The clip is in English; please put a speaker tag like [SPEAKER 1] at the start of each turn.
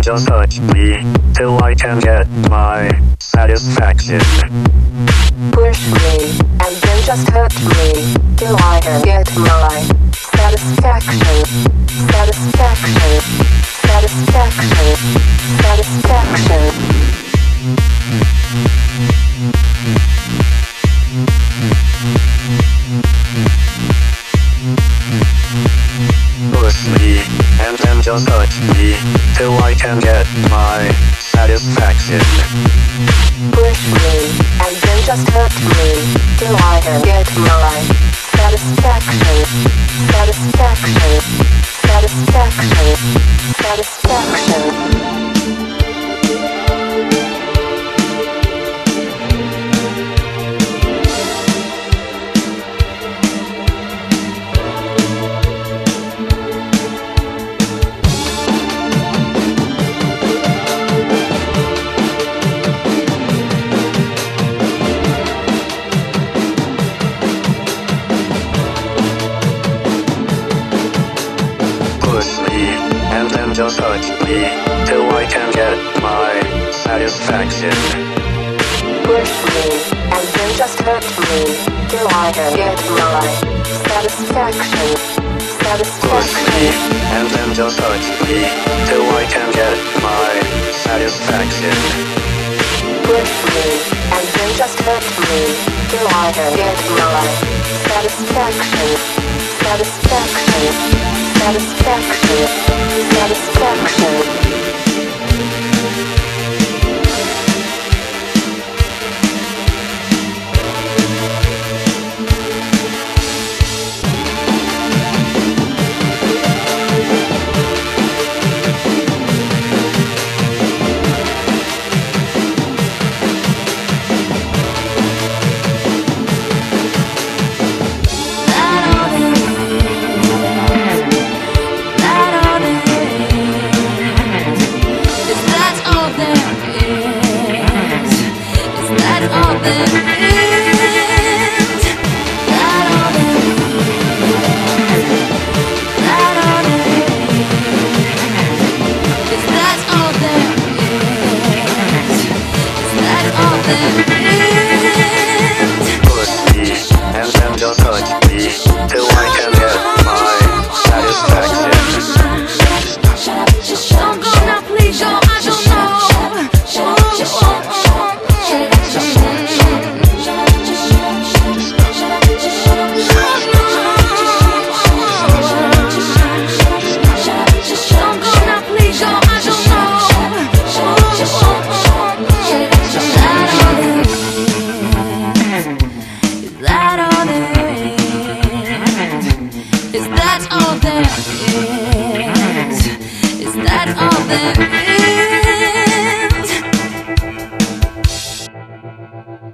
[SPEAKER 1] then just touch me till I can get my satisfaction.
[SPEAKER 2] Push me and then just hurt me till I can get my satisfaction. Satisfaction. Satisfaction. Satisfaction.
[SPEAKER 1] Push me and then just touch me till I can get my satisfaction.
[SPEAKER 2] Push me and then just hurt me till I can get my satisfaction. Satisfaction. Satisfaction. Satisfaction.
[SPEAKER 1] Push me and then just touch me till I can get my satisfaction.
[SPEAKER 2] Push me and then just hurt me till I can get my satisfaction.
[SPEAKER 1] Push me and then just touch me till I can get my satisfaction.
[SPEAKER 2] Push me and then just hurt me till I can get my satisfaction. Satisfaction. Satisfaction. Satisfaction.
[SPEAKER 3] Is that all there is? Is that all there is?